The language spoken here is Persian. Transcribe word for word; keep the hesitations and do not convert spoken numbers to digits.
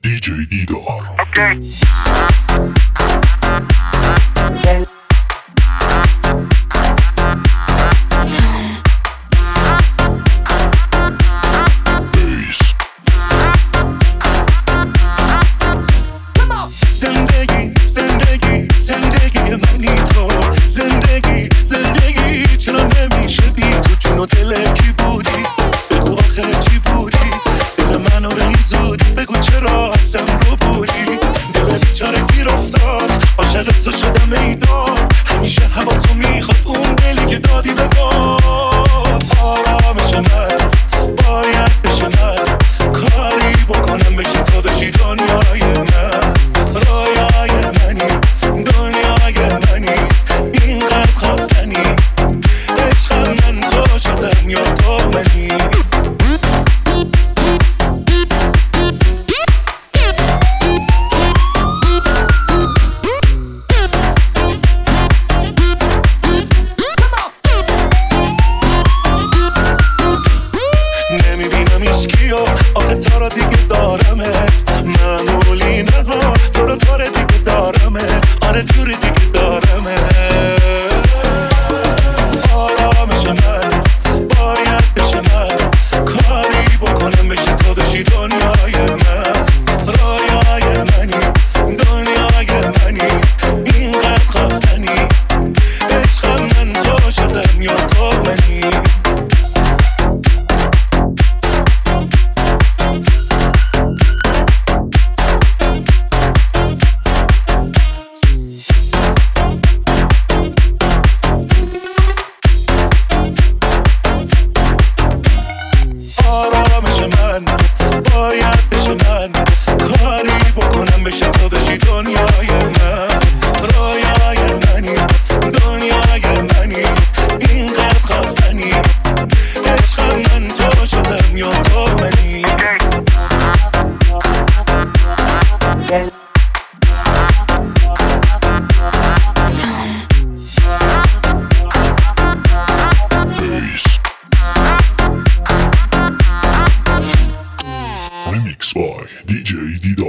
دی جی دیدار. زندگی زندگی زندگی منی تو، زندگی زندگی چرا نمیشه بی تو؟ جون و دل کی بودی؟ بگو آخه چی بودی؟ دل منو به زودی بگو چرا ازم رو بودی؟ دل بیچاره گیر افتاد، عاشق تو شدم ای داد، همیشه هوا تو میخواد اون دلی که دادی به باد. آرامش من باید بشه من، کاری بکنم بشه تو بشی دنیای من، رویای منی دنیای منی، اینقدر خواستنی عشقم من تو شدم یا تو منی. نمیبینم ایشکیو آخه تا را دیگه دارمت، معمولی نه ها تو رو داره دیگه دارمت، آره جوری دیگه دارمت. آرامش من باید بشه من، کاری بکنم بشه تو بشی دنیای من، رویای منی دنیای منی، اینقدر خواستنی عشقم من تو شدم یا تو منی. آرامش من باید بشه من، کاری بکنم بشه تو بشی دنیای من، رویای منی دنیای منی، اینقدر خواستنی عشقم من تو شدم یا تو منی. Remix by دی جی دیدار.